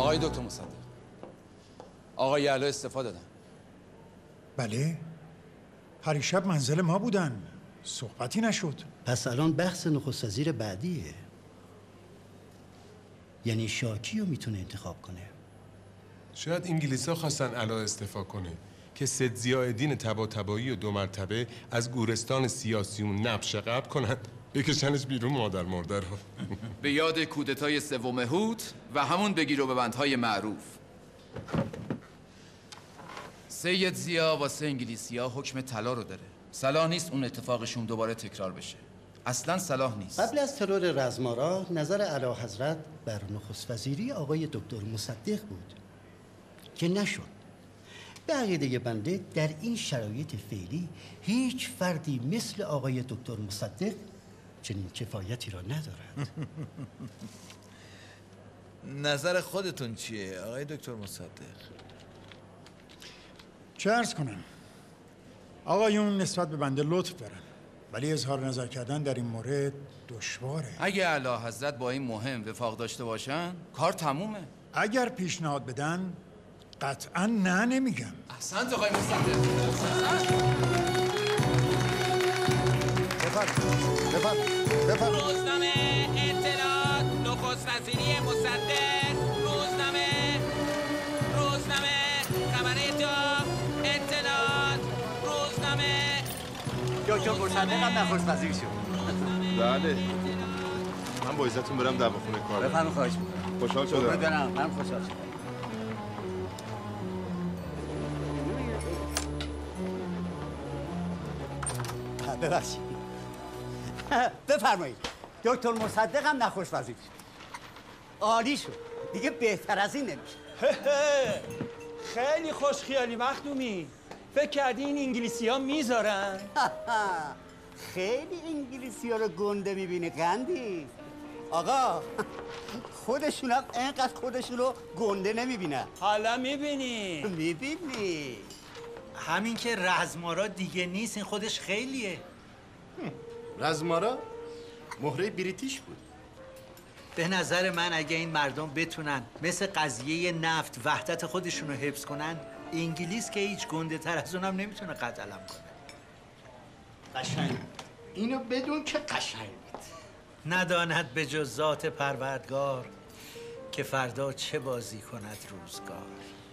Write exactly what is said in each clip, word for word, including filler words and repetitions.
آقای دکتر مصدق، آقای یعلا استعفا دادن. بله، پریشب منزل ما بودن، صحبتی نشد. پس الان بحث نخست وزیر بعدیه، یعنی شاکی رو میتونه انتخاب کنه. شاید انگلیسا خواستن علا استعفا کنه که سید ضیاءالدین طباطبایی و دو مرتبه از گورستان سیاسیون نبش قبل کنن بکشنش بیرون مادر مرده رو. به یاد کودتای سوم هوت و همون بگیر و ببندهای معروف. سید ضیا واسه انگلیسی‌ها حکم طلا رو داره. صلاح نیست اون اتفاقشون دوباره تکرار بشه. اصلا صلاح نیست. قبل از ترور رزمارا نظر اعلیحضرت بر نخست وزیری آقای دکتر مصدق بود که نشد. به عقیده بنده در این شرایط فعلی هیچ فردی مثل آقای دکتر مصدق چنین کفایتی را ندارد. نظر خودتون چیه آقای دکتر مصدق؟ چه عرض کنم؟ آقایون نسبت به بنده لطف دارن، ولی اظهار نظر کردن در این مورد دشواره. اگه اعلیحضرت با این مهم وفاق داشته باشن کار تمومه. اگر پیشنهاد بدن قطعا نه نمیگم. احسنت آقای مصدق. بفرمایید بفرمایید بفرمایید. روزنامه اطلاعات نخست وزیری مصدق. روزنامه روزنامه خبر جام اطلاعات. روزنامه دکتر مصدق هم نخست وزیر شد. بله، من با عزتون برم دواخونه کار. بفرمایید. خواهش می‌کنم. خوشحال شدم. برم من خوشحال شدم. ببخشید. بفرمایید. دکتر مصدق هم نخست وزیر شد. عالی شد. دیگه بهتر از این نمیشه. خیلی خوش خیالی مخدومی. فکر کردی این انگلیسی ها میذارن؟ خیلی انگلیسی ها رو گنده میبینی قندی. آقا خودشون هم اینقدر خودشون رو گنده نمیبینن. حالا میبینی؟ میبینی. همین که رزمارا دیگه نیست این خودش خیلیه. رزمارا مهره بریتیش بود. به نظر من اگه این مردم بتونن مثل قضیه نفت وحدت خودشون رو حفظ کنن، انگلیس که هیچ گنده تر از اونم نمیتونه قد علم کنه. قشنگ. اینو بدون که قشنگ بود. نداند به جز ذات پروردگار که فردا چه بازی کند روزگار.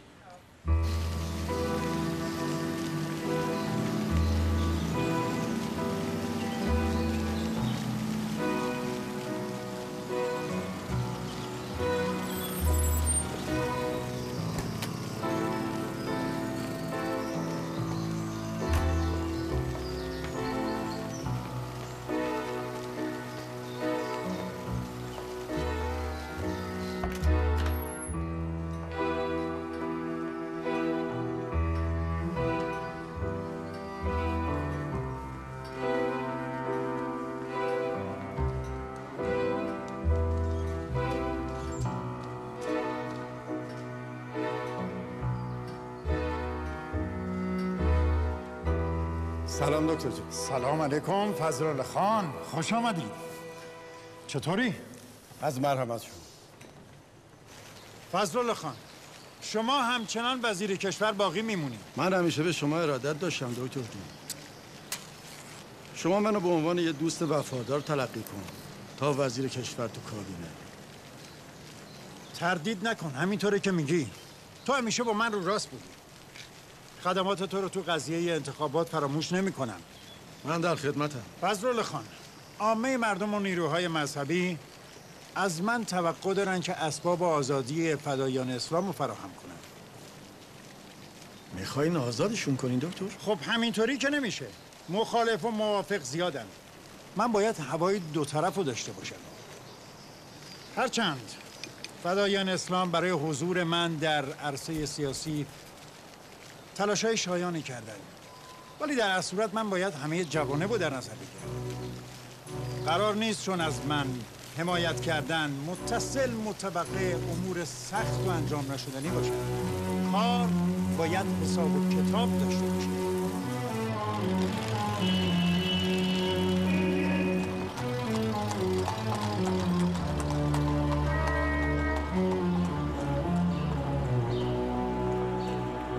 سلام دکتر جان. سلام علیکم فضلالله خان، خوش آمدید. چطوری؟ از مرحمت شما. فضلالله خان، شما همچنان وزیر کشور باقی میمونید. من همیشه به شما ارادت داشتم دکتر جان. شما منو به عنوان یه دوست وفادار تلقی کن تا وزیر کشور تو کابینه. تردید نکن، همینطوره که میگی. تو همیشه با من رو راست بودی. خدمات تو رو تو قضیه انتخابات فراموش نمی کنم. من در خدمتم. فضلالله خان، عامه مردم و نیروهای مذهبی از من توقع دارن که اسباب آزادی فدایان اسلام رو فراهم کنم. میخواین آزادشون کنین دکتر؟ خب همینطوری که نمیشه. مخالف و موافق زیادن. من باید هوای دو طرف رو داشته باشم. هرچند فدایان اسلام برای حضور من در عرصه سیاسی تلاشای شایانی کردن، ولی در اصل صورت من باید همه جوانب رو در نظر بگیرم. قرار نیست چون از من حمایت کردن متصل متوقع امور سخت و انجام نشدنی باشه. کار باید حساب و کتاب داشته باشه.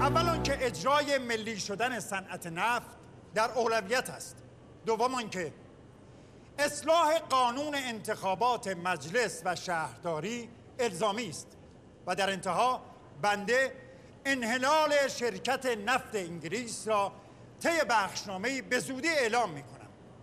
اول آنکه اجرای ملی شدن صنعت نفت در اولویت است. دوم آنکه اصلاح قانون انتخابات مجلس و شهرداری الزامی است و در انتها بنده انحلال شرکت نفت انگلیس را طی بخشنامه‌ای به زودی اعلام می‌کنم.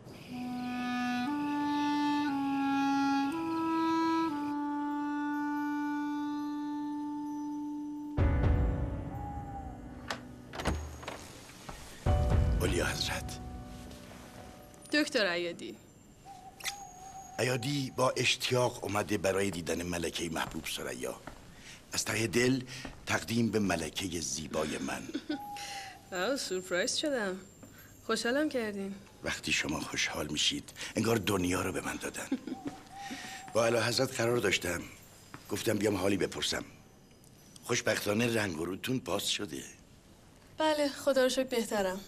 اولیا حضرت. دکتر ایادی. ایادی با اشتیاق اومده برای دیدن ملکه محبوب ثریا. از ته دل تقدیم به ملکه زیبای من. آه سورپرایز شدم. خوشحالم کردین. وقتی شما خوشحال میشید انگار دنیا رو به من دادن. با اعلی حضرت قرار داشتم، گفتم بیام حالی بپرسم. خوشبختانه رنگ و روتون باز شده. بله خدا رو شکر بهترم.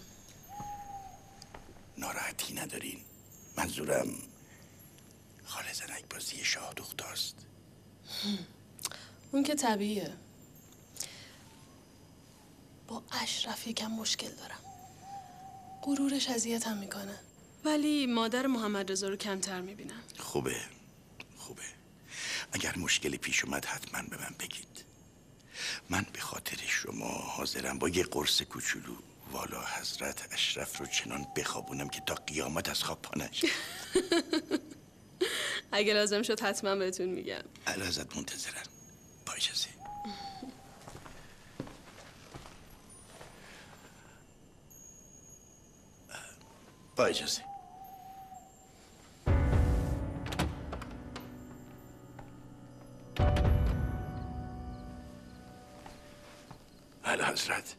ناراحتی ندارین؟ منظورم خاله زنک بازی شاه دختاست. اون که طبیعیه. با اشرف یکم مشکل دارم. غرورش اذیتم میکنه. ولی مادر محمد رضا رو کمتر میبینم. خوبه خوبه. اگر مشکلی پیش اومد حتما به من بگید. من به خاطر شما حاضرم با یه قرص کوچولو والا حضرت اشرف رو چنان بخوابونم که تا قیامت از خواب پا نشه. اگه لازم شد حتما بهتون میگم. اعلی حضرت منتظرن. با اجازه. با اجازه. اعلی حضرت.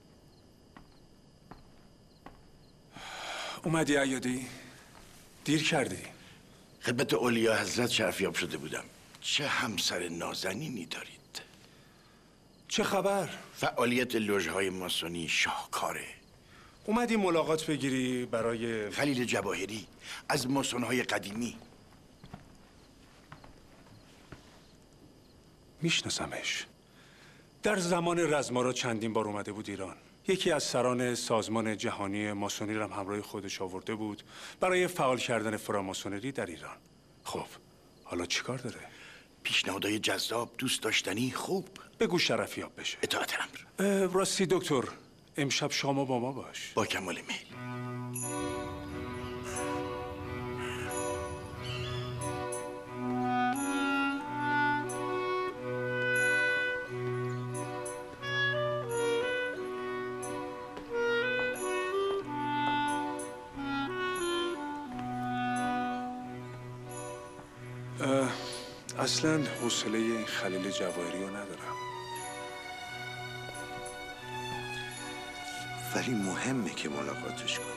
اومدی ایادی؟ دیر کردی. خدمت اولیا حضرت شرفیاب شده بودم. چه همسر نازنینی دارید. چه خبر؟ فعالیت لوژهای ماسونی شاهکاره. اومدی ملاقات بگیری برای خلیل جواهری از ماسونهای قدیمی. میشناسمش. در زمان رزمارا چندین بار اومده بود ایران. یکی از سران سازمان جهانی ماسونی را هم همراه خودش آورده بود برای فعال کردن فراماسونری در ایران. خب حالا چیکار داره؟ پیشنهادهای جذاب، دوست داشتنی، خوب. بگو شرفیاب بشه. اطاعت امر. راستی دکتر، امشب شما با ما باش. با کمال میل. اصلا حوصله این خلیل جواهری رو ندارم. ولی مهمه که ملاقاتش کنی.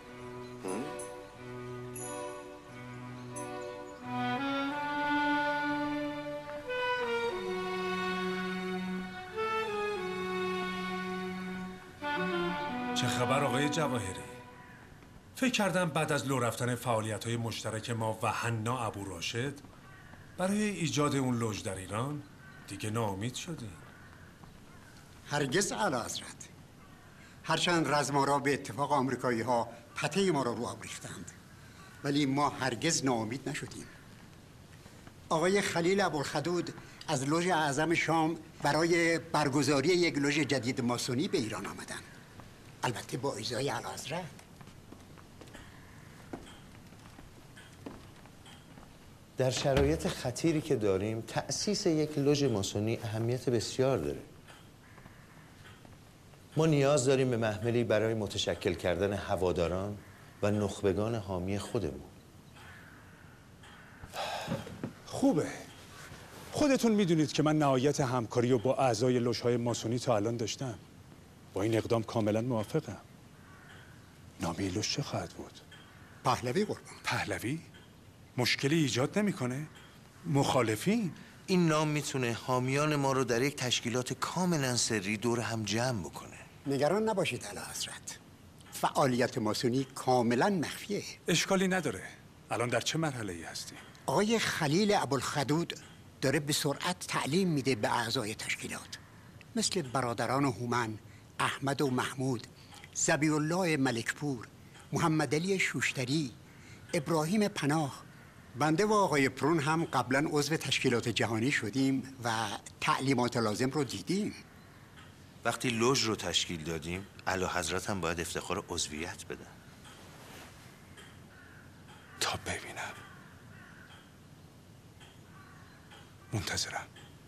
چه خبر آقای جواهری؟ فکر کردم بعد از لو رفتن فعالیت‌های مشترک ما و حنا ابو راشد برای ایجاد اون لوژ در ایران دیگه ناامید شدیم. هرگز اعلی حضرت. هرچند رزمارا به اتفاق آمریکایی ها پته ما را رو آوریختند، ولی ما هرگز ناامید نشدیم. آقای خلیل ابوالخدود از لوژ اعظم شام برای برگزاری یک لوژ جدید ماسونی به ایران آمدند. البته با اجازه اعلی حضرت. در شرایط خطیری که داریم تأسیس یک لوژ ماسونی اهمیت بسیار داره. ما نیاز داریم به محملی برای متشکل کردن هواداران و نخبگان حامی خودمون. خوبه. خودتون میدونید که من نهایت همکاری رو با اعضای لوژهای ماسونی تا الان داشتم. با این اقدام کاملا موافقم. نام لوژ چه خواهد بود؟ پهلوی قربان. پهلوی؟ مشکلی ایجاد نمیکنه؟ مخالفین؟ این نام میتونه حامیان ما رو در یک تشکیلات کاملا سری دور هم جمع بکنه. نگران نباشید اعلی حضرت. فعالیت ماسونی کاملا مخفیه. اشکالی نداره. الان در چه مرحله ای هستی؟ آقای خلیل ابوالخدود داره به سرعت تعلیم میده به اعضای تشکیلات، مثل برادران هومن، احمد و محمود، ذبیح الله ملکپور، محمد علی شوشتری، ابراهیم پناه. بنده و آقای پرون هم قبلا عضو تشکیلات جهانی شدیم و تعلیمات لازم رو دیدیم. وقتی لوژ رو تشکیل دادیم اعلیحضرت هم باید افتخار عضویت بدن. تا ببینم. منتظرم.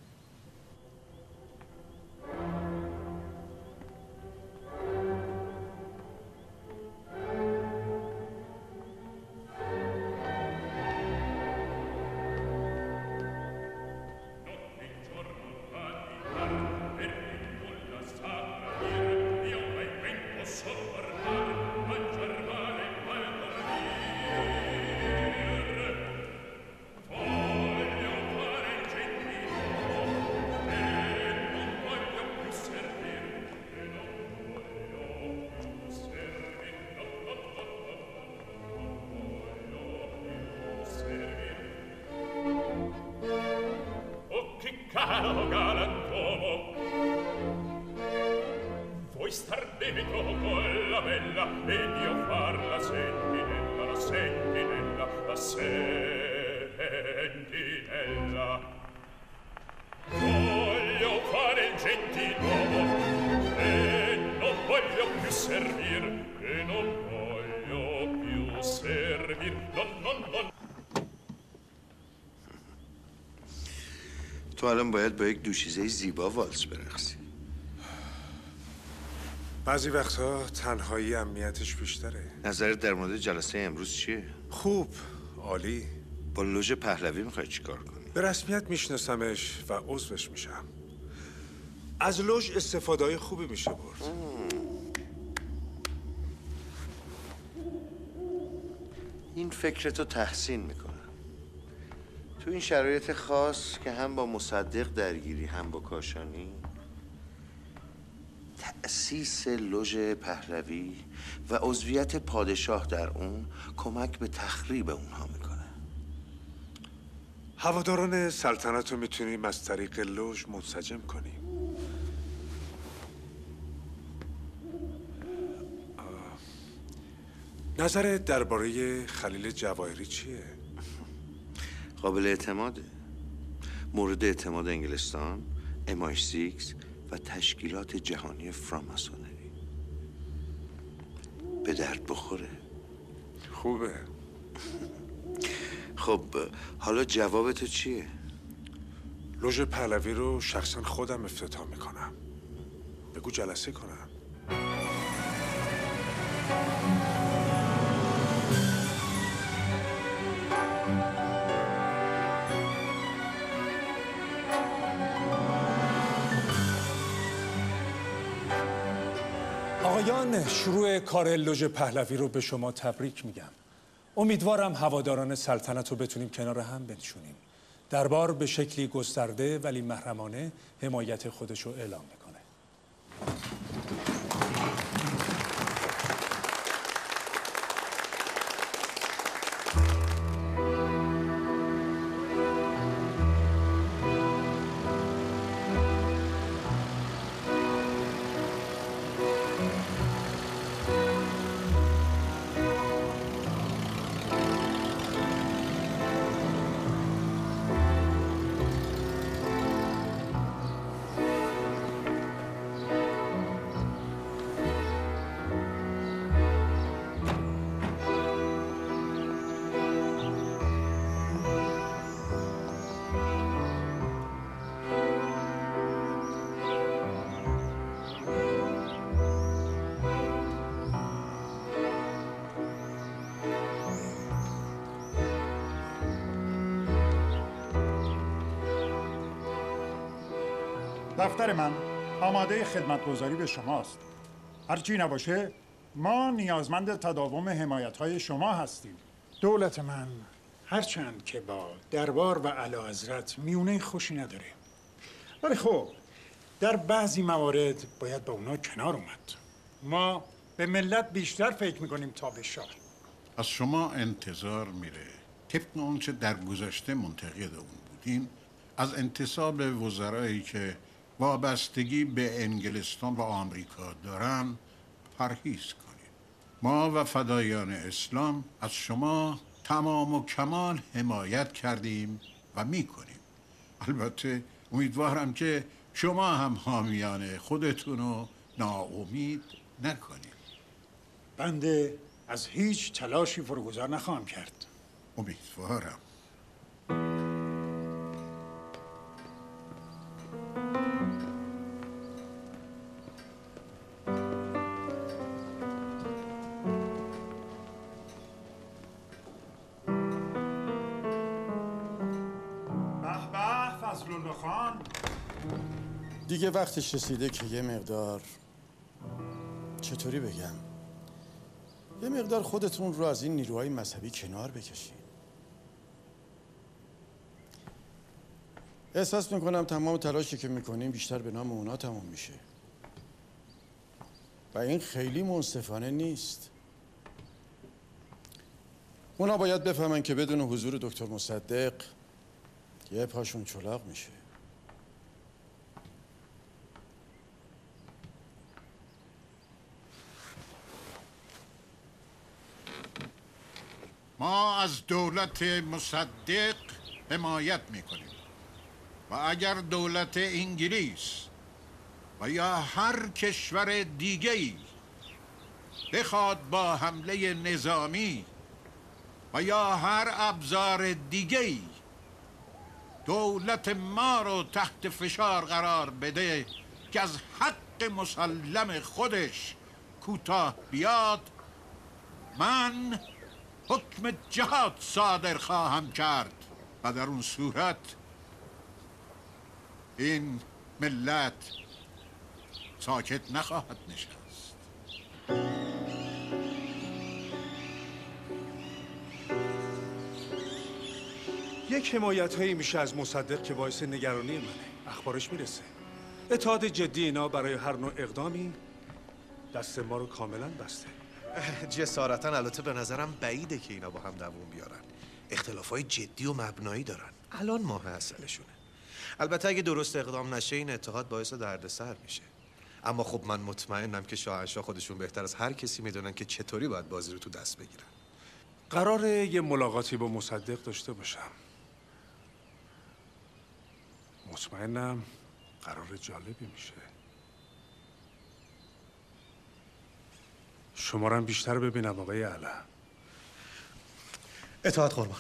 تو الان باید با یک دوشیزه زیبا والس برقصی. بعضی وقتها تنهایی امنیتش بیشتره. نظرت در مورد جلسه امروز چیه؟ خوب، عالی. با لوژ پهلوی میخوای چیکار کنی؟ به رسمیت میشناسمش و عضوش میشم. از لوژ استفاده خوبی میشه برد. این فکرتو تحسین میکنم. تو این شرایط خاص که هم با مصدق درگیری هم با کاشانی، تأسیس لوژ پهلوی و عضویت پادشاه در اون کمک به تخریب اونها میکنه. هواداران سلطنت رو میتونیم از طریق لوژ منسجم کنیم. نظرت درباره خلیل جواهری چیه؟ قابل اعتماده. مورد اعتماد انگلستان، ام آی شش و تشکیلات جهانی فراماسونری. به درد بخوره. خوبه. خب حالا جواب تو چیه؟ لوژ پهلوی رو شخصا خودم افتتاح میکنم. بگو جلسه کنم. آقایان، شروع کار لوژ پهلوی رو به شما تبریک میگم. امیدوارم هواداران سلطنت رو بتونیم کنار هم بنشونیم. دربار به شکلی گسترده ولی محرمانه حمایت خودش رو اعلام میکنه. دفتر من آماده خدمتگزاری به شماست. هرچی نباشه ما نیازمند تداوم حمایت‌های شما هستیم. دولت من هرچند که با دربار و اعلیحضرت میونه خوشی نداره، ولی خب در بعضی موارد باید با اونا کنار اومد. ما به ملت بیشتر فکر میکنیم تا به شاه. از شما انتظار میره طبق آنچه در گذشته منتقد اون بودین از انتصاب وزرایی که وابستگی به انگلستان و آمریکا دارن پرهیز کنید. ما و فدایان اسلام از شما تمام و کمال حمایت کردیم و میکنیم. البته امیدوارم که شما هم حامیان خودتون رو ناامید نکنید. بنده از هیچ تلاشی فروگذار نخواهم کرد. امیدوارم. دیگه وقتش رسیده که یه مقدار چطوری بگم یه مقدار خودتون رو از این نیروهای مذهبی کنار بکشین. احساس میکنم تمام تلاشی که میکنیم بیشتر به نام اونا تموم میشه و این خیلی منصفانه نیست. اونا باید بفهمن که بدون حضور دکتر مصدق یه پاشون چلاق میشه. ما از دولت مصدق حمایت میکنیم و اگر دولت انگلیس و یا هر کشور دیگه‌ای بخواد با حمله نظامی و یا هر ابزار دیگه‌ای دولت ما رو تحت فشار قرار بده که از حق مسلم خودش کوتاه بیاد، من حکم جهاد صادر خواهم کرد و در اون صورت این ملت ساکت نخواهد نشست. یک حمایت هایی میشه از مصدق که باعث نگرانی منه. اخبارش میرسه اتحاد جدی اینا برای هر نوع اقدامی دست ما رو کاملا بسته. جسارتا البته به نظرم بعیده که اینا با هم دووم بیارن. اختلافای جدی و مبنایی دارن. الان ماه اصلشونه. البته اگه درست اقدام نشه این اتحاد باعث دردسر میشه. اما خب من مطمئنم که شاهنشاه خودشون بهتر از هر کسی میدونن که چطوری باید بازی رو تو دست بگیرن. قراره یه ملاقاتی با مصدق داشته باشم. مطمئنم قرار جالبی میشه. شما رو هم بیشتر ببینم آقای اعلی. اطاعت قربان.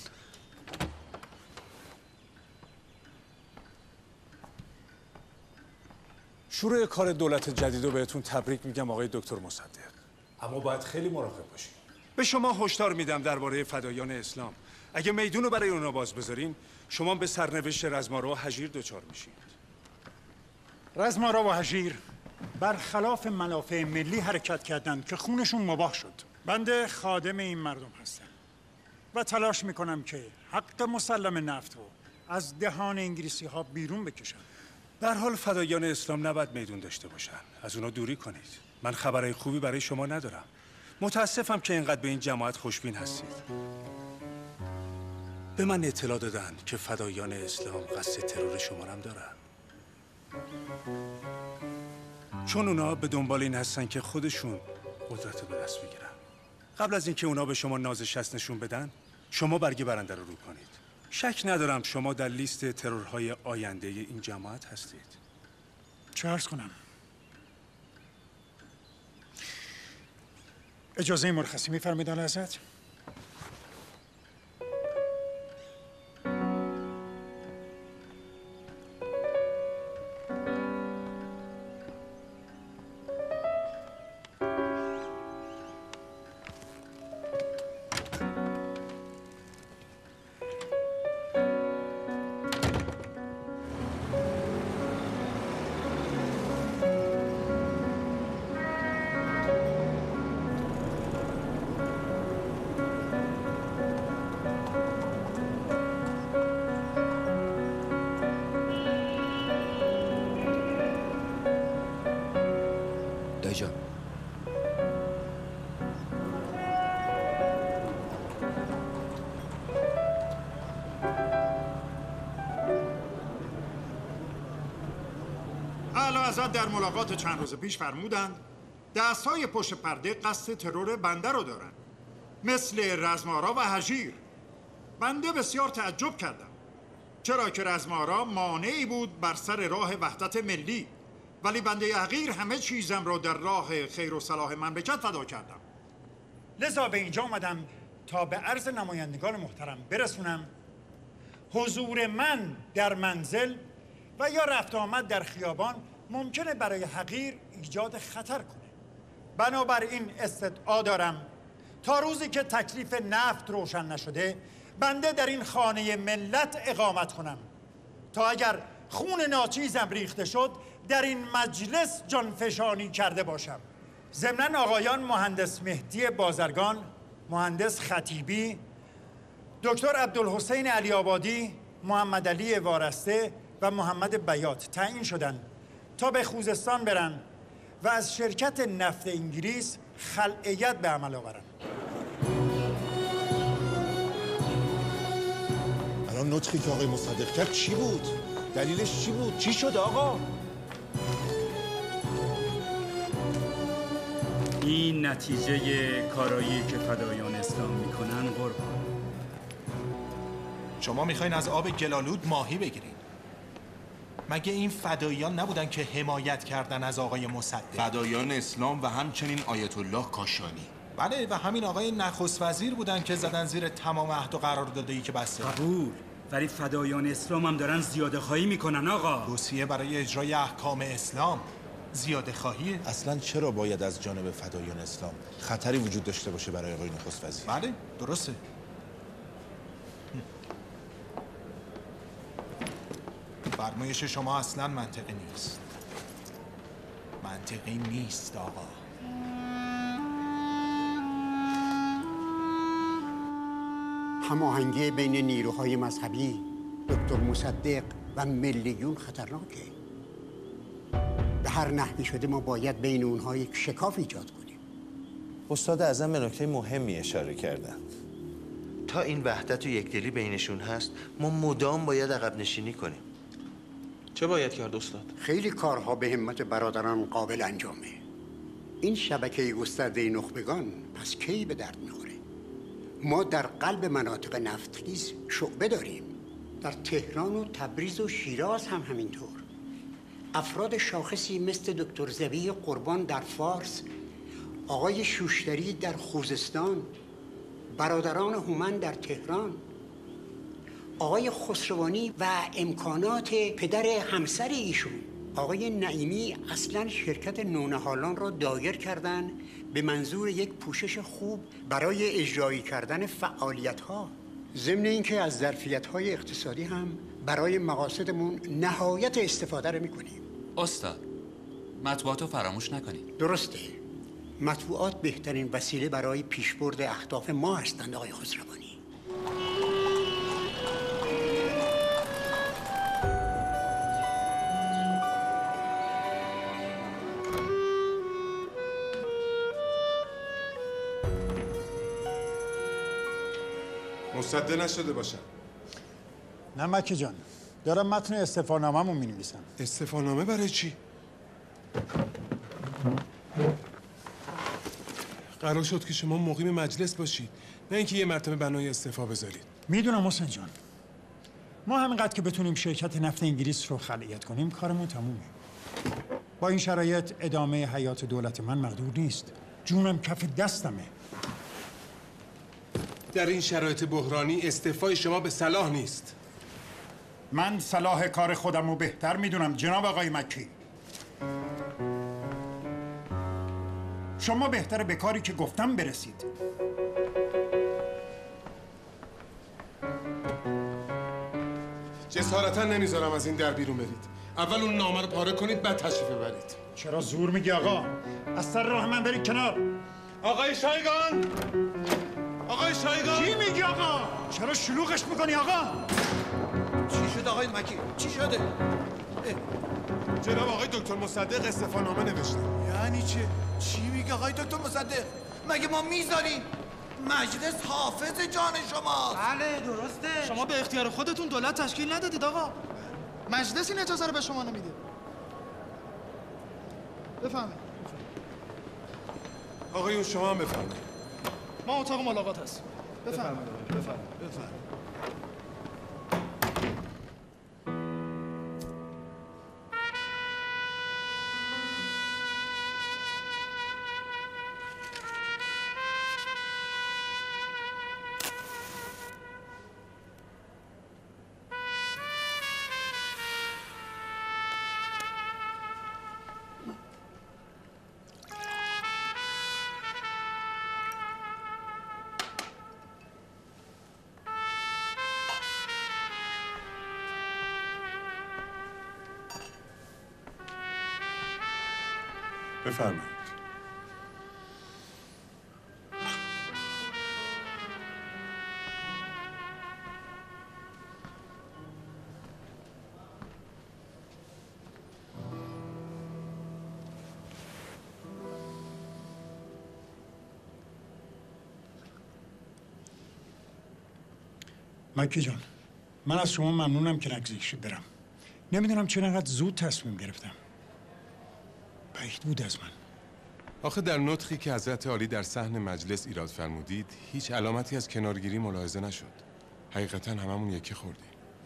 شروع کار دولت جدید رو بهتون تبریک میگم آقای دکتر مصدق. اما باید خیلی مراقب باشین. به شما هشدار میدم درباره فدایان اسلام. اگه میدون رو برای اونا باز بذارین شما به سرنوشت رزمارا و هژیر دچار میشین. رزمارا و هژیر برخلاف منافع ملی حرکت کردند که خونشون مباح شد. بنده خادم این مردم هستم و تلاش میکنم که حق مسلم نفت رو از دهان انگلیسی ها بیرون بکشم. به هر حال فدایان اسلام نباید میدون داشته باشن. از اونا دوری کنید. من خبرهای خوبی برای شما ندارم. متاسفم که اینقدر به این جماعت خوشبین هستید. به من اطلاع دادن که فدایان اسلام قصد ترور شما هم دارن. چون اونا به دنبال این هستن که خودشون قدرت رو به دست بگیرن. قبل از اینکه اونا به شما ناز شست نشون بدن شما برگ برنده رو رو کنید. شک ندارم شما در لیست ترورهای آینده این جماعت هستید. چه عرض کنم؟ اجازه مرخصی می‌فرمایید اعلی حضرت؟ اعلیحضرت در ملاقات چند روز پیش فرمودند دستای پشت پرده قصد ترور بنده رو دارن، مثل رزمارا و هژیر. بنده بسیار تعجب کردم، چرا که رزمارا مانعی بود بر سر راه وحدت ملی، ولی بنده حقیر همه چیزم رو در راه خیر و صلاح مملکت فدا کردم. لذا به اینجا اومدم تا به عرض نمایندگان محترم برسونم حضور من در منزل و یا رفت آمد در خیابان ممکنه برای حقیر ایجاد خطر کنه. بنابراین استدعا دارم تا روزی که تکلیف نفت روشن نشده بنده در این خانه ملت اقامت کنم تا اگر خون ناچیزم ریخته شد در این مجلس جانفشانی کرده باشم. ضمناً آقایان مهندس مهدی بازرگان، مهندس خطیبی، دکتر عبدالحسین علی آبادی، محمد علی وارسته و محمد بیات تعیین شدند تا به خوزستان برن و از شرکت نفت انگلیس خلعیت به عمل آورن. الان نطقی که آقای مصدق کرد چی بود؟ دلیلش چی بود؟ چی شد آقا؟ این نتیجه کارایی که فدایان اسلام میکنن قربان. شما میخواین از آب گلالود ماهی بگیرین؟ مگه این فدایان نبودن که حمایت کردن از آقای مصدق؟ فدایان اسلام و همچنین آیت الله کاشانی. بله، و همین آقای نخست وزیر بودن که زدن زیر تمام عهد و قراردادی که بسته. قبول، ولی فدایان اسلام هم دارن زیاده خواهی میکنن آقا. توصیه برای اجرای احکام اسلام زیاده خواهیه. اصلا چرا باید از جانب فدایان اسلام خطری وجود داشته باشه برای آقای نخست وزیر؟ بله، درسته. فرمایش شما اصلا منطقی نیست. منطقی نیست آقا. هماهنگی بین نیروهای مذهبی، دکتر مصدق و ملیون خطرناکه. به هر نحوی شده ما باید بین اونها یک شکاف ایجاد کنیم. استاد اعظم به نکته مهمی اشاره کردن. تا این وحدت و یکدلی بینشون هست ما مدام باید عقب نشینی کنیم. چه باید کرد استاد؟ خیلی کارها به همت برادران قابل انجامه. این شبکه گسترده نخبگان پس کی به درد میخوره؟ ما در قلب مناطق نفتخیز شعبه داریم، در تهران و تبریز و شیراز هم همینطور. افراد شاخصی مثل دکتر زبی قربان در فارس، آقای شوشتری در خوزستان، برادران هومن در تهران، آقای خسروانی و امکانات پدر همسر ایشون آقای نعیمی اصلا شرکت نونهالان را دایر کردن به منظور یک پوشش خوب برای اجرایی کردن فعالیت ها، ضمن اینکه از ظرفیت های اقتصادی هم برای مقاصدمون نهایت استفاده رو میکنیم. استاد، مطبوعات رو فراموش نکنید. درسته، مطبوعات بهترین وسیله برای پیشبرد اهداف ما هستند آقای خسروانی. مصدق نشده باشم. نه مکی جان، دارم متن استعفانامه‌مو می‌نویسم. استعفانامه برای چی؟ قرار شد که شما مقیم مجلس باشید، نه اینکه یه مرتبه بنای استعفا بذارید. میدونم حسین جان، ما همینقدر که بتونیم شرکت نفت انگلیس رو خلعیت کنیم کارمون تمومه. با این شرایط ادامه حیات دولت من مقدور نیست. جونم کف دستمه. در این شرایط بحرانی استعفای شما به صلاح نیست. من صلاح کار خودم رو بهتر میدونم جناب آقای مکی. شما بهتره به کاری که گفتم برسید. جسارتا نمیذارم از این در بیرون برید. اول اون نامه رو پاره کنید بعد تشریف ببرید. چرا زور میگی آقا؟ از سر راه من برید کنار. آقای شایگان! آقای شایگان! چی میگی آقا؟ چرا شلوغش میکنی آقا؟ چی شد آقای مکی؟ چی شده؟ جناب آقای دکتر مصدق استعفانامه نوشتن. یعنی چه؟ چی میگه آقای دکتر مصدق؟ مگه ما میذاریم؟ مجلس حافظ جان شماست. بله درسته. شما به اختیار خودتون دولت تشکیل ندادید آقا. مجلس این اجازه رو به شما نمیده. بفهمید. آقایون شما هم بفرمایید. ما اتاق ملاقات هست. بفرمایید. بفرمایید. بفرمایید. بفرمایید. مکی جان، من از شما ممنونم که نگذاشتید برم. نمیدونم چرا انقدر زود تصمیم گرفتم. بعید بود از من. آخه در نطقی که حضرت عالی در صحن مجلس ایراد فرمودید هیچ علامتی از کنارگیری ملاحظه نشد. حقیقتا هممون یکی خوردیم.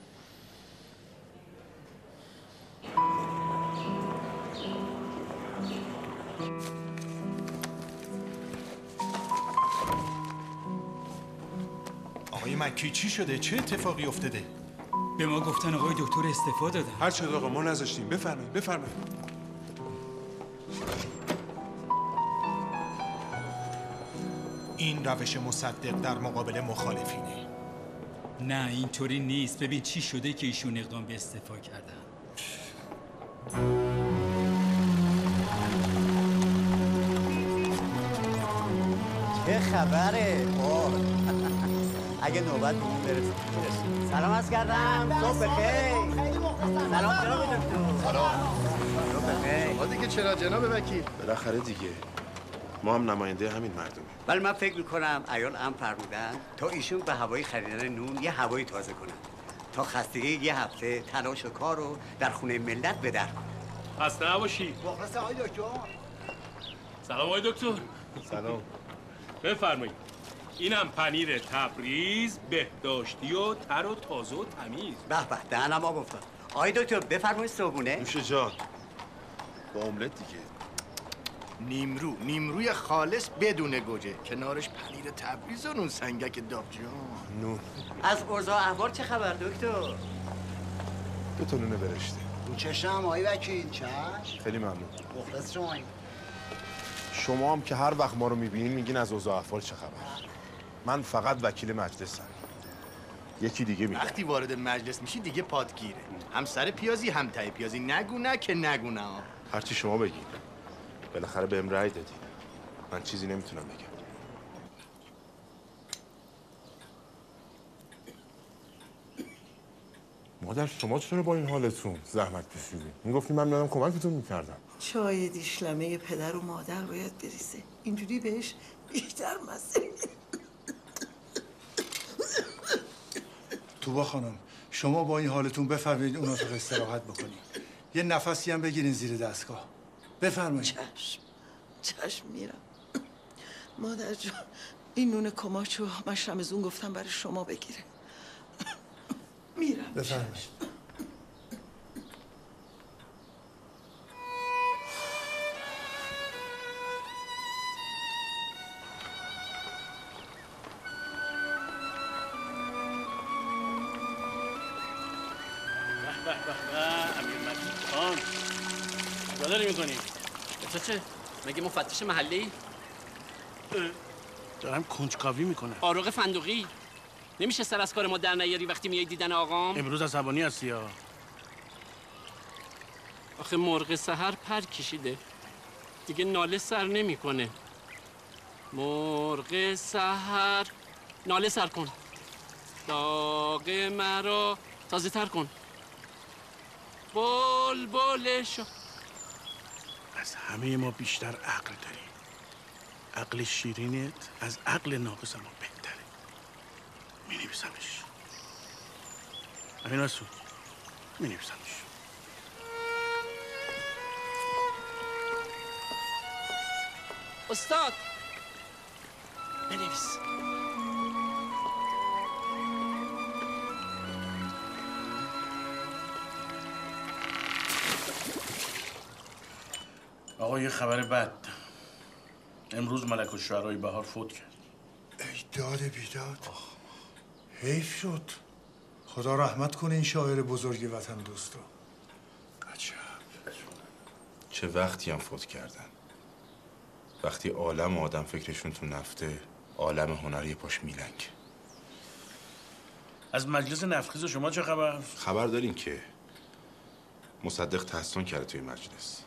آقای مکی چی شده؟ چه اتفاقی افتاده؟ به ما گفتن آقای دکتر استعفا دادن. هر چه آقا ما نذاشتیم. بفرمایید بفرمایید. این روش مصدق در مقابل مخالفینه. نه اینطوری نیست. ببین چی شده که ایشون اقدام به استعفا کردن. چه خبره؟ اوه. اگه نوبت بگیم برسیم. سلام عرض کردم. صبح بخیر. سلام جناب دکتر. سلام. صبح بخیر. شما دیگه چرا جناب وکیل؟ بالاخره دیگه ما هم نماینده همین مردمیم. ولی من فکر میکنم عیال هم فرمودن تا ایشون به هوای خریدن نون یه هوایی تازه کنن تا خستگی یه هفته تلاش و کار رو در خونه ملت به در کنن. خسته نباشی. مخلص آقای دکتر. سلام آقای دکتر. سلام. بفرمایید. اینم پنیر تبریز بهداشتی و تر و تازه و تمیز. به به دهنم آب افتاد. آقای دکتر بفرمایید صبحونه. نوش جان. با املت دیگه. نیمرو نیمروی خالص بدون گوجه، کنارش پنیر تبریز و نون سنگک دابجان. نون. از اوضاع احوال چه خبر دکتر؟ دو تا نون برشته. رو چشم آقای وکیل. چشم. خیلی ممنون. مخلص شماییم. شما هم که هر وقت ما رو میبینین میگین از اوضاع احوال چه خبر. من فقط وکیل مجلسم. یکی دیگه میگم. وقتی وارد مجلس میشی دیگه پادگیره. هم سر پیازی هم ته پیازی. نگو نه که نگو نه. هرچی شما بگین. بالاخره بهم رأی دادین. من چیزی نمیتونم بگم. مادر شما چرا با این حالتون زحمت کشیدین؟ میگفتین من میادم کمکتون میکردم. چای دیشلمه پدر و مادر باید بریزه. اینجوری بهش بیشتر مزه. توبا خانم شما با این حالتون بفرمایید اون اتاق استراحت بکنید. یه نفسی هم بگیرین زیر دستگاه. بفرمایید. چشم چشم میرم. مادر جان این نون کماچو مشرم از اون گفتم برای شما بگیره. میرم. بفرمایید. به به به امیر مجید خان کجا داری میکنی؟ تو چه؟ مگه مفتش محلی؟ دارم کنجکاوی میکنم. آروغ فندقی نمیشه سر از کار ما در نیاری وقتی میای دیدن آقام؟ امروز عصبانی هستی ها. آخه مرغ سحر پر کشیده دیگه ناله سر نمیکنه. مرغ سحر ناله سر کن، داغ مرا تازه تر کن، بل بل شو. از همه ما بیشتر عقل داری. عقل شیرینت از عقل ناقص ما بهتره. می نویسمش. امین مسعود می نویسمش. استاد بنویس. آقا یه خبر بد. امروز ملک الشعرای بهار فوت کرد. ای داد بیداد، حیف شد. خدا رحمت کنه این شاعر بزرگ وطن دوستو. عجب. چه وقتی هم فوت کردن. وقتی عالم آدم فکرشون تو نفته، عالم هنری پاش میلنگ. از مجلس نفخیز شما چه خبر؟ خبر دارین که مصدق تحسن کرده توی مجلس.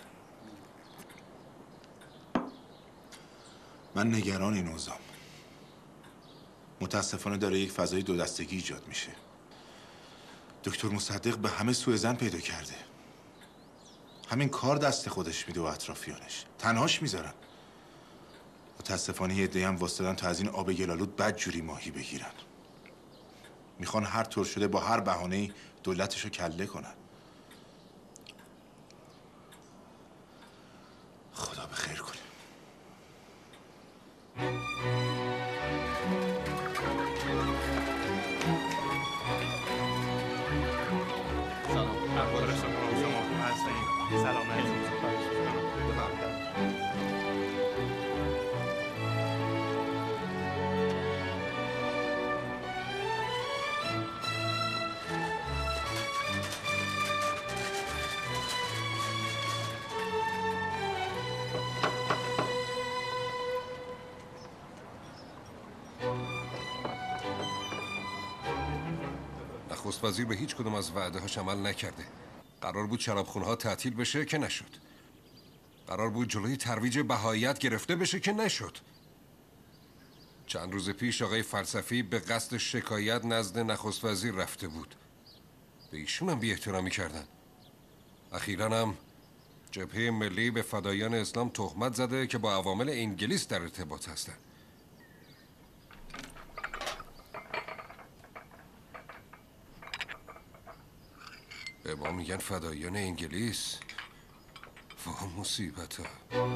من نگران این اوضاعم. متاسفانه داره یک فضای دو دستگی ایجاد میشه. دکتر مصدق به همه سوء ظن پیدا کرده. همین کار دست خودش میده و اطرافیانش تنهاش میذارن. متاسفانه یه عده‌ای هم واسطدن تا از این آب گلالود بدجوری ماهی بگیرن. میخوان هر طور شده با هر بهانه‌ای دولتشو کله کنن. خدا به خیر کنه. نخست وزیر به هیچ کدوم از وعده هاش عمل نکرده. قرار بود شرابخونه ها تعطیل بشه که نشد. قرار بود جلوی ترویج بهاییت گرفته بشه که نشد. چند روز پیش آقای فلسفی به قصد شکایت نزد نخست وزیر رفته بود. به ایشون هم بی احترامی کردن. اخیراً هم جبهه ملی به فدایان اسلام تهمت زده که با عوامل انگلیس در ارتباط هستن. به ما میگن فدایان انگلیس. وا مصیبت ها.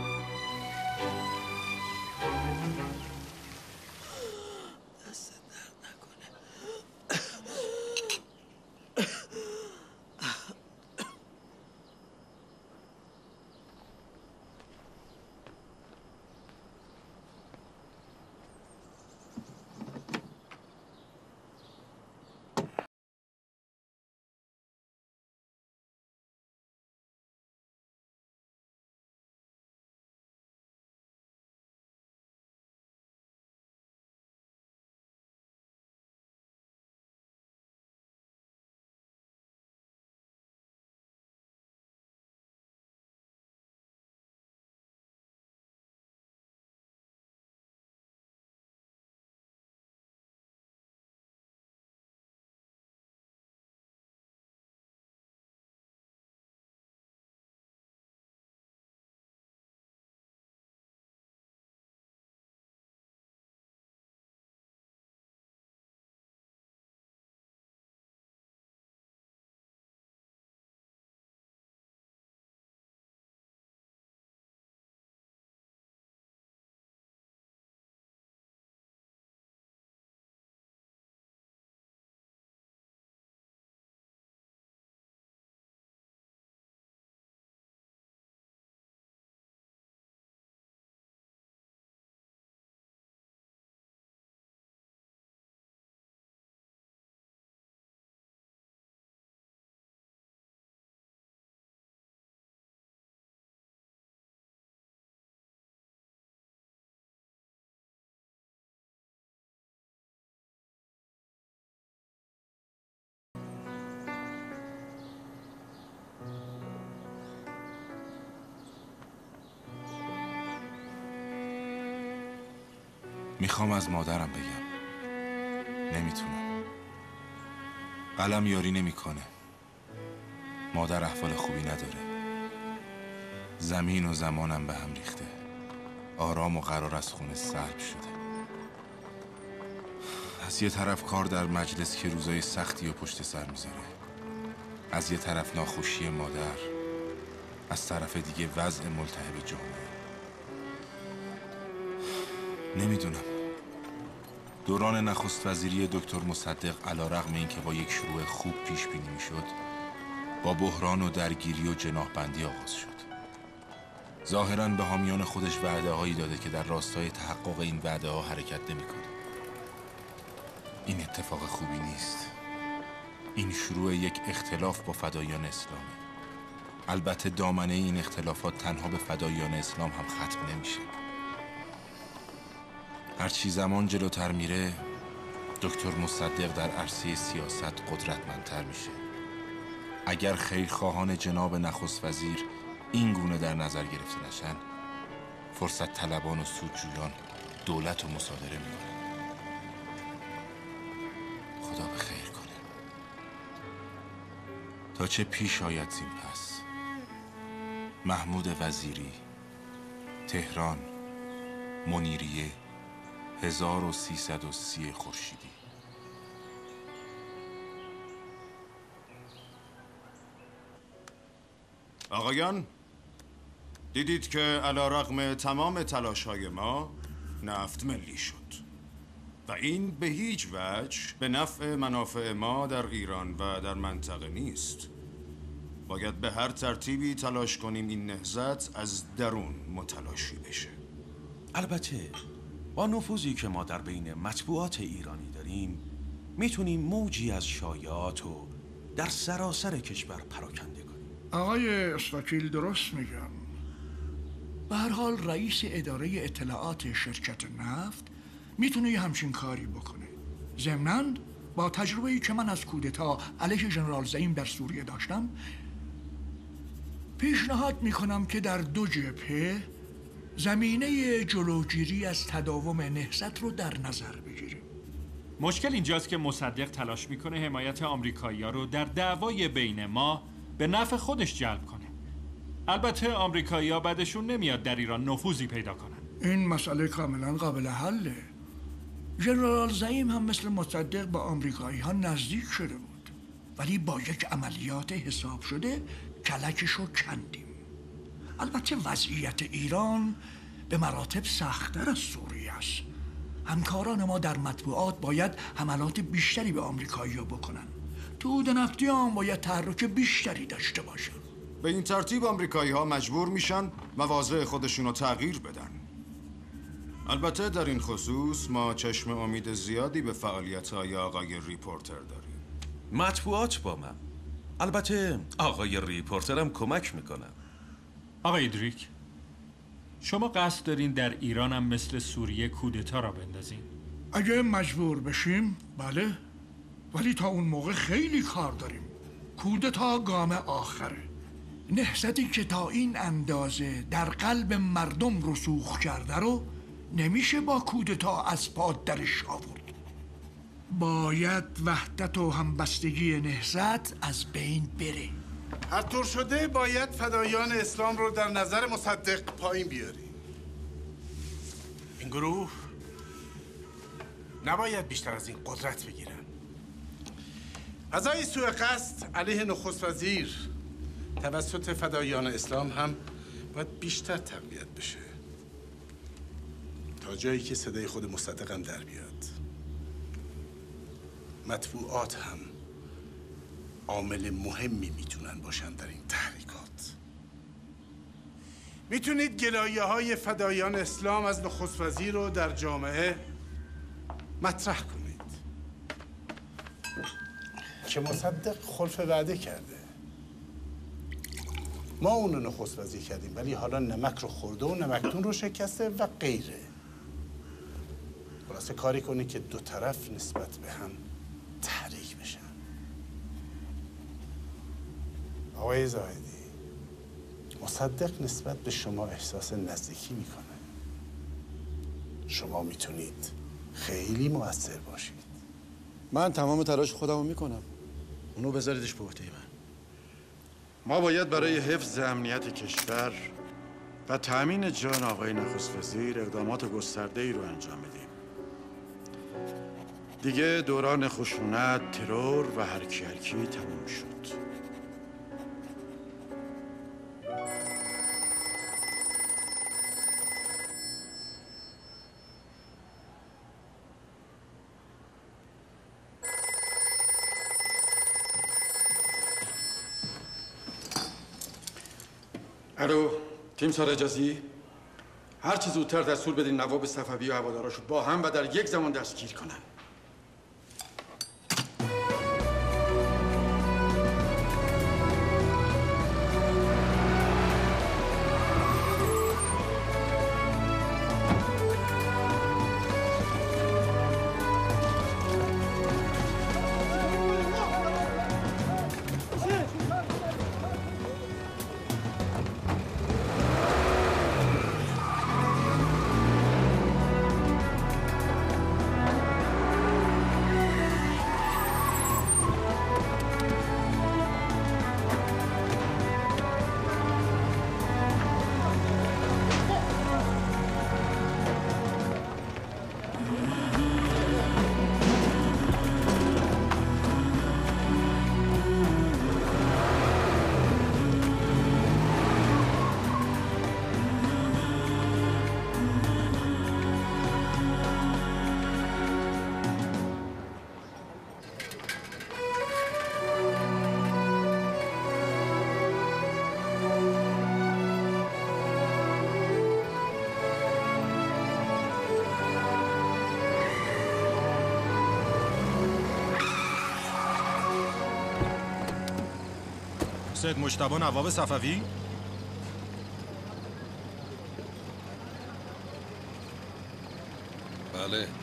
میخوام از مادرم بگم. نمیتونم. قلم یاری نمیکنه. مادر احوال خوبی نداره. زمین و زمانم به هم ریخته. آرام و قرار از خونه سلب شده. از یه طرف کار در مجلس که روزای سختی و پشت سر میذاره. از یه طرف ناخوشی مادر. از طرف دیگه وضع ملتهب جامعه. نمیدونم. دوران نخست وزیری دکتر مصدق علیرغم اینکه با یک شروع خوب پیش بینی میشد، با بحران و درگیری و جناحبندی آغاز شد. ظاهراً به حامیان خودش وعده هایی داده که در راستای تحقق این وعده ها حرکت نمیکنه. این اتفاق خوبی نیست. این شروع یک اختلاف با فدایان اسلامه. البته دامنه این اختلافات تنها به فدایان اسلام هم ختم نمیشه. هرچی زمان جلوتر میره، دکتر مصدق در عرصه سیاست قدرتمندتر میشه. اگر خیرخواهان جناب نخست وزیر این گونه در نظر گرفته نشن، فرصت طلبان و سودجویان دولت و مصادره میکنن. خدا به خیر کنه. تا چه پیش آید زین پس؟ محمود وزیری، تهران، منیریه، هزار و سیصد و سی خورشیدی. آقایان، دیدید که علیرغم تمام تلاش‌های ما نفت ملی شد و این به هیچ وجه به نفع منافع ما در ایران و در منطقه نیست. باید به هر ترتیبی تلاش کنیم این نهضت از درون متلاشی بشه. البته با نفوذی که ما در بین مطبوعات ایرانی داریم میتونیم موجی از شایعات و در سراسر کشور پراکنده کنیم. آقای استاکیل درست میگم. به هر حال رئیس اداره اطلاعات شرکت نفت میتونه یه همچین کاری بکنه. ضمناً با تجربه‌ای که من از کودتا علیه ژنرال زعیم در سوریه داشتم، پیشنهاد میکنم که در دو جبهه زمینه جلوگیری از تداوم نهضت رو در نظر بگیریم. مشکل اینجاست که مصدق تلاش میکنه حمایت آمریکایی‌ها رو در دعوای بین ما به نفع خودش جلب کنه. البته آمریکایی‌ها بعدشون نمیاد در ایران نفوذی پیدا کنن. این مسئله کاملا قابل حله. ژنرال زعیم هم مثل مصدق با آمریکایی‌ها نزدیک شده بود، ولی با یک عملیات حساب شده کلکشو کندیم. البته وضعیت ایران به مراتب سخت‌تر از سوریه است. همکاران ما در مطبوعات باید حملات بیشتری به آمریکایی‌ها بکنن. تود نفتی هم باید تحرک بیشتری داشته باشن. به این ترتیب آمریکایی‌ها مجبور میشن مواضع خودشون رو تغییر بدن. البته در این خصوص ما چشم امید زیادی به فعالیت‌های آقای ریپورتر داریم. مطبوعات با من. البته آقای ریپورترم کمک میکنم. آقای دریک، شما قصد دارین در ایران هم مثل سوریه کودتا را بندازین؟ اگه مجبور بشیم بله، ولی تا اون موقع خیلی کار داریم. کودتا گام آخره. نهضتی که تا این اندازه در قلب مردم رسوخ کرده رو نمیشه با کودتا از پا درش آورد. باید وحدت و همبستگی نهضت از بین بره. هر طور شده باید فدایان اسلام رو در نظر مصدق پایین بیاریم. این گروه نباید بیشتر از این قدرت بگیرن. فضای سوء قصد علیه نخست وزیر توسط فدایان اسلام هم باید بیشتر تقویت بشه تا جایی که صدای خود مصدقم در بیاد. مطبوعات هم عامل مهمی میتونن باشن در این تحریکات. میتونید گلایه های فدایان اسلام از نخست وزیر رو در جامعه مطرح کنید که مصدق خلف وعده کرده. ما اونو نخست وزیر کردیم ولی حالا نمک رو خورده و نمکتون رو شکسته و غیره. خلاصه کاری کنید که دو طرف نسبت به هم تحریک بشن. آقای زاهدی، مصدق نسبت به شما احساس نزدیکی میکنه. شما میتونید خیلی مؤثر باشید. من تمام تلاش خودم رو میکنم. اونو بذاریدش به عهده من. ما باید برای حفظ امنیت کشور و تأمین جان آقای نخست وزیر اقدامات گسترده‌ای رو انجام بدیم. دیگه دوران خشونت، ترور و هرکی هرکی تموم شد. الو تیم سال اجازی، هر چه زودتر دستور بدین نواب صفوی و هواداراشو با هم و در یک زمان دستگیر کنن. سید مجتبی نواب صفوی؟ بله.